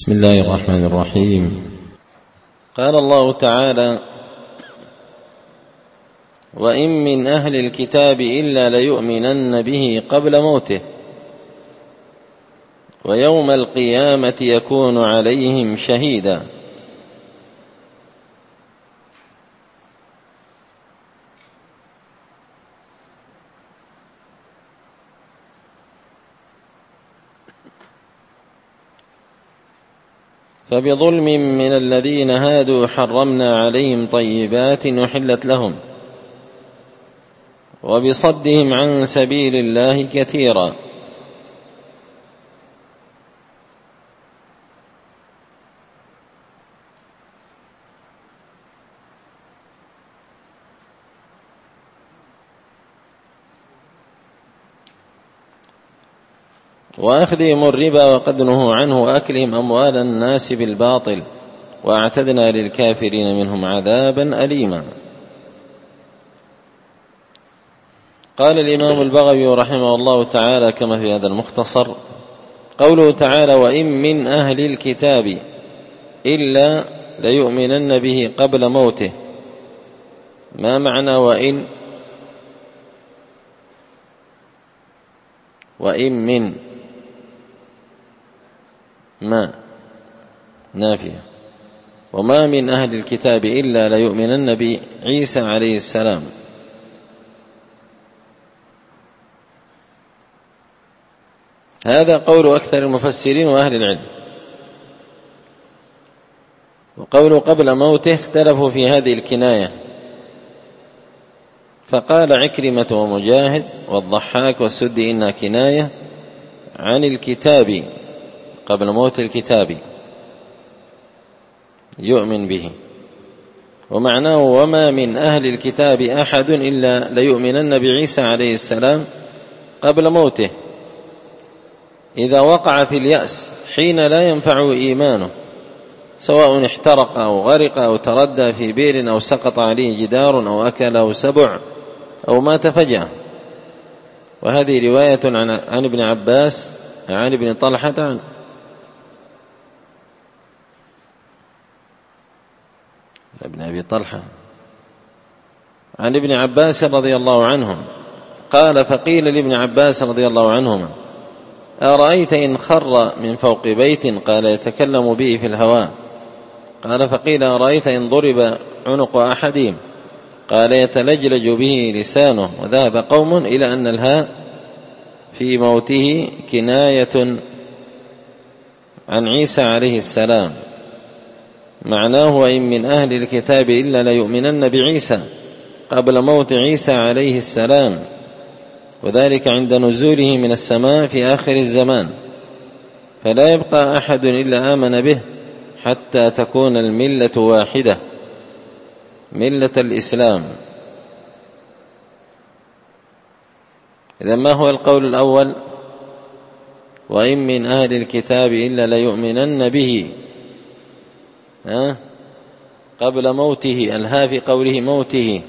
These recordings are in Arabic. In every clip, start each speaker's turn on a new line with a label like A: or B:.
A: بسم الله الرحمن الرحيم.
B: قال الله تعالى: وإن من أهل الكتاب إلا ليؤمنن به قبل موته ويوم القيامة يكون عليهم شهيدا. فبظلم من الذين هادوا حرمنا عليهم طيبات أحلت لهم وبصدهم عن سبيل الله كثيرا. وأخذهم الربا وقد نهوا عنه وأكلهم أموال الناس بالباطل وأعتدنا للكافرين منهم عذابا أليما. قال الإمام البغوي رحمه الله تعالى كما في هذا المختصر: قوله تعالى: وإن من أهل الكتاب إلا ليؤمنن به قبل موته. ما معنى وإن من ما نافية، وما من أهل الكتاب إلا ليؤمنن بعيسى عليه السلام. هذا قول أكثر المفسرين وأهل العلم. وقول قبل موته اختلفوا في هذه الكناية، فقال عكرمة ومجاهد والضحاك والسدي إنها كناية عن الكتاب قبل موت الكتاب يؤمن به، ومعناه: وما من أهل الكتاب أحد إلا ليؤمنن بعيسى عليه السلام قبل موته، إذا وقع في اليأس حين لا ينفع إيمانه، سواء احترق أو غرق أو تردى في بئر أو سقط عليه جدار أو أكله سبع أو مات فجأة. وهذه رواية عن ابن عباس عن ابن طلحة ابن أبي طلحة عن ابن عباس رضي الله عنهم قال: فقيل لابن عباس رضي الله عنهما: أرأيت إن خر من فوق بيت؟ قال: يتكلم به في الهواء. قال: فقيل: أرأيت إن ضرب عنق أحدهم؟ قال: يتلجلج به لسانه. وذهب قوم إلى أن الهاء في موته كناية عن عيسى عليه السلام، معناه: وإن من أهل الكتاب إلا ليؤمنن بعيسى قبل موت عيسى عليه السلام، وذلك عند نزوله من السماء في آخر الزمان، فلا يبقى أحد إلا آمن به حتى تكون الملة واحدة، ملة الإسلام. إذا ما هو القول الأول؟ وإن من أهل الكتاب إلا ليؤمنن به قبل موته، الها في قوله موته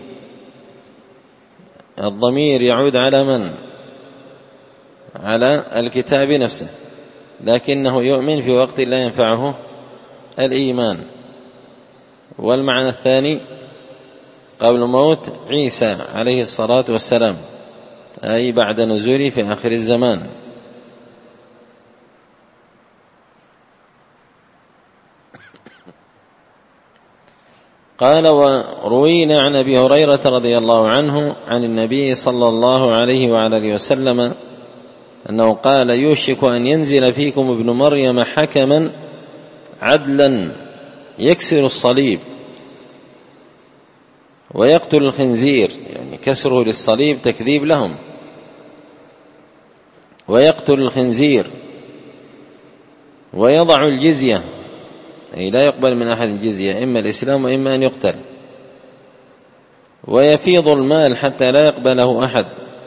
B: الضمير يعود على من؟ على الكتاب نفسه، لكنه يؤمن في وقت لا ينفعه الإيمان. والمعنى الثاني قبل موت عيسى عليه الصلاة والسلام، أي بعد نزوله في آخر الزمان. قال: وروينا عن أبي هريرة رضي الله عنه عن النبي صلى الله عليه وعلى آله وسلم أنه قال: يوشك أن ينزل فيكم ابن مريم حكما عدلا يكسر الصليب ويقتل الخنزير، يعني كسره للصليب تكذيب لهم، ويقتل الخنزير ويضع الجزية، أي لا يقبل من أحد الجزية، إما الإسلام وإما أن يقتل، ويفيض المال حتى لا يقبله أحد،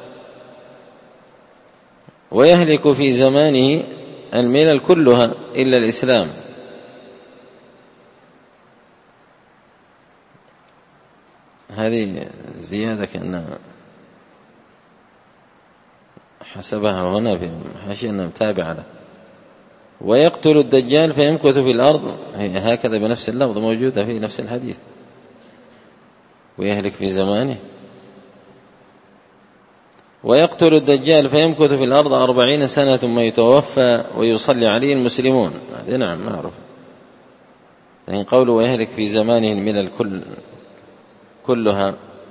B: ويهلك في زمانه الملل كلها إلا الإسلام. هذه زيادة كأنها حسبها هنا في حاشية أنها متابعة له. ويقتل الدجال فيمكث في الأرض، هكذا بنفس اللفظ موجودة في نفس الحديث، ويهلك في زمانه. ويقتل الدجال فيمكث في الأرض 40 سنة ثم يتوفى ويصلي عليه المسلمون. هذا نعم معروف. لكن قوله ويهلك في زمانه الملل كلها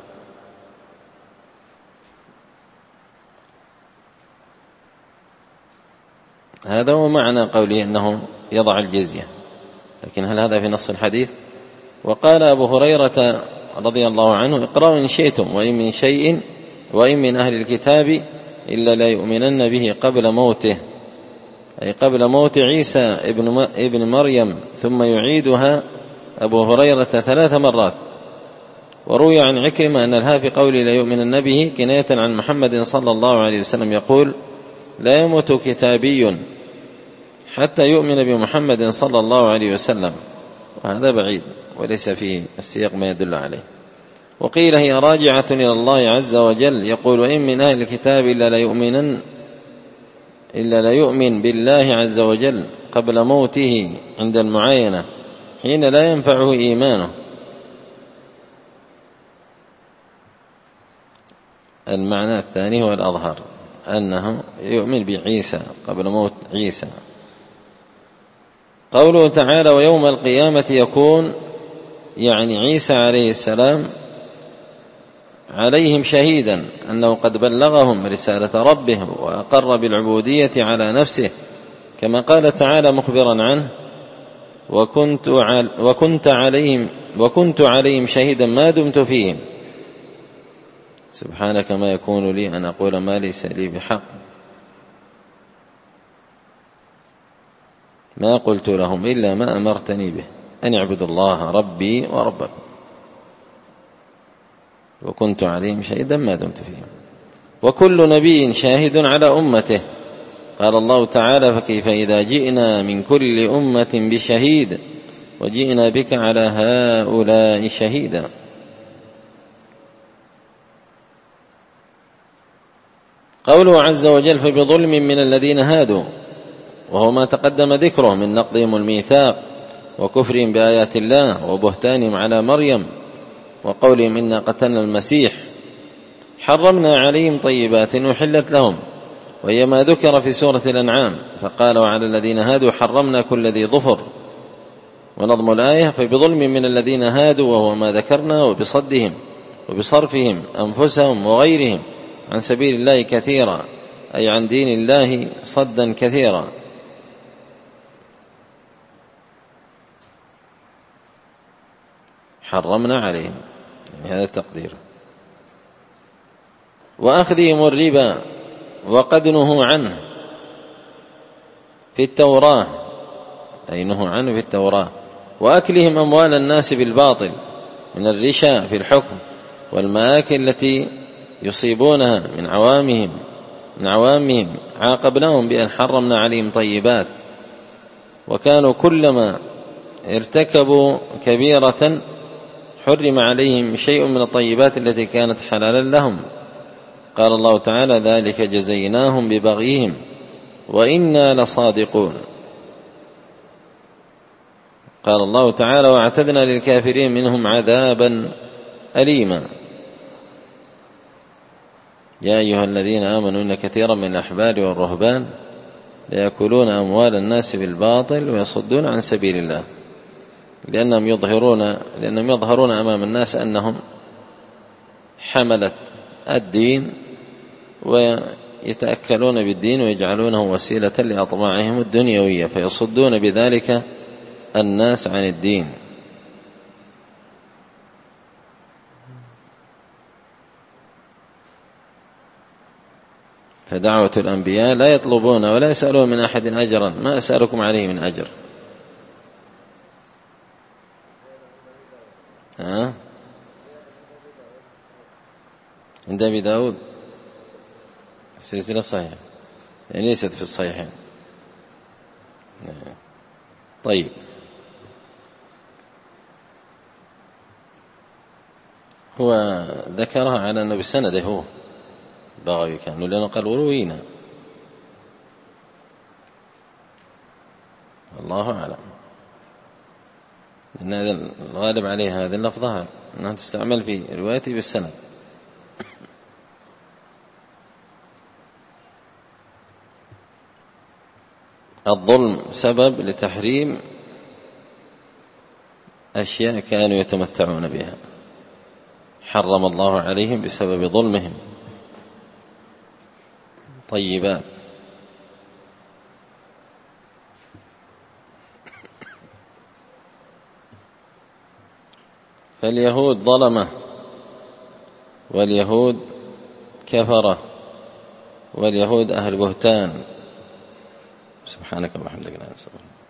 B: هذا هو معنى قوله أنه يضع الجزية، لكن هل هذا في نص الحديث؟ وقال أبو هريرة رضي الله عنه اقرأوا إن شئتم وإن من شيء وإن من أهل الكتاب إلا لا يؤمنن به قبل موته، أي قبل موت عيسى ابن مريم، ثم يعيدها أبو هريرة 3 مرات. وروي عن عكرمة أن الها في قول لا يؤمنن به كناية عن محمد صلى الله عليه وسلم يقول لا يموت كتابي حتى يؤمن بمحمد صلى الله عليه وسلم، وهذا بعيد وليس فيه السياق ما يدل عليه. وقيل هي راجعة إلى الله عز وجل يقول وإن من أهل الكتاب إلا لا يؤمن بالله عز وجل قبل موته عند المعاينة حين لا ينفعه إيمانه. المعنى الثاني هو الأظهر، أنه يؤمن بعيسى قبل موت عيسى. قوله تعالى ويوم القيامة يكون، يعني عيسى عليه السلام عليهم شهيدا، أنه قد بلغهم رسالة ربه وأقر بالعبودية على نفسه، كما قال تعالى مخبرا عنه وكنت عليهم شهيدا ما دمت فيهم سبحانك ما يكون لي أن أقول ما ليس لي بحق ما قلت لهم إلا ما أمرتني به أن اعبدوا الله ربي وربكم وكنت عليهم شهيدا ما دمت فيهم. وكل نبي شاهد على أمته، قال الله تعالى فكيف إذا جئنا من كل أمة بشهيد وجئنا بك على هؤلاء شهيدا. قوله عز وجل فبظلم من الذين هادوا، وهو ما تقدم ذكره من نقضهم الميثاق وكفرهم بآيات الله وبهتانهم على مريم وقولهم إنا قتلنا المسيح، حرمنا عليهم طيبات أحلت لهم، وهي ما ذكر في سورة الأنعام فقال وعلى الذين هادوا حرمنا كل ذي ظفر. ونظم الآية فبظلم من الذين هادوا، وهو ما ذكرنا، وبصدهم وبصرفهم أنفسهم وغيرهم عن سبيل الله كثيرا، أي عن دين الله صدا كثيرا. حرمنا عليهم، هذا التقدير. وأخذهم الربا وقد نهوا عنه في التوراة، أي نهوا عنه في التوراة. وأكلهم أموال الناس بالباطل من الرشا في الحكم والمآكل التي يصيبونها من عوامهم عاقبناهم بأن حرمنا عليهم طيبات، وكانوا كلما ارتكبوا كبيرة حرم عليهم شيء من الطيبات التي كانت حلالا لهم. قال الله تعالى ذلك جزيناهم ببغيهم وإنا لصادقون. قال الله تعالى واعتدنا للكافرين منهم عذابا أليما. يا أيها الذين آمنوا إن كثيرا من الأحبار والرهبان ليأكلون أموال الناس بالباطل ويصدون عن سبيل الله، لأنهم يظهرون أمام الناس أنهم حملة الدين ويتأكلون بالدين ويجعلونه وسيلة لأطماعهم الدنيوية، فيصدون بذلك الناس عن الدين. فدعوة الأنبياء لا يطلبون ولا يسألون من أحد أجرا، ما أسألكم عليه من أجر. عند أبي داود سلسلة صحيحة، يعني ليست في الصحيحين. طيب، هو ذكرها على أنه بسنده هو بغوي كانوا، لأنه قال وروينا. والله أعلم. لأن هذا الغالب عليه هذه اللفظة أنها تستعمل في روايته بالسند. الظلم سبب لتحريم أشياء كانوا يتمتعون بها، حرم الله عليهم بسبب ظلمهم طيبات. فاليهود ظلمة، واليهود كفرة، واليهود أهل بهتان. سبحانك وبحمدك لا إله إلا أنت.